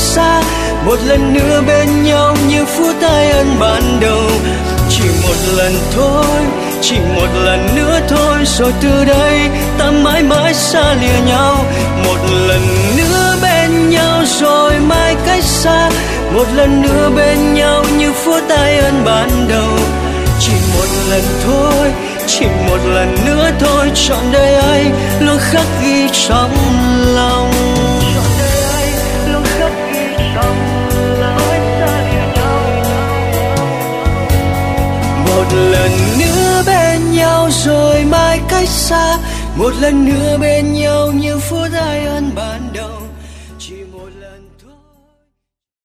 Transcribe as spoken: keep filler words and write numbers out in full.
xa, một lần nữa bên nhau như phút tay ân ban đầu. Chỉ một lần thôi, chỉ một lần nữa thôi, rồi từ đây ta mãi mãi xa lìa nhau. Một lần nữa bên nhau rồi mai cách xa, một lần nữa bên nhau như phút tay ân ban đầu. Chỉ một lần thôi, chỉ một lần nữa thôi, trọn đời ấy luôn khắc ghi trong lòng. Trọn đời ấy luôn khắc ghi trong lòng. Một lần nữa bên nhau rồi mai cách xa, một lần nữa bên nhau như phút ai ân ban.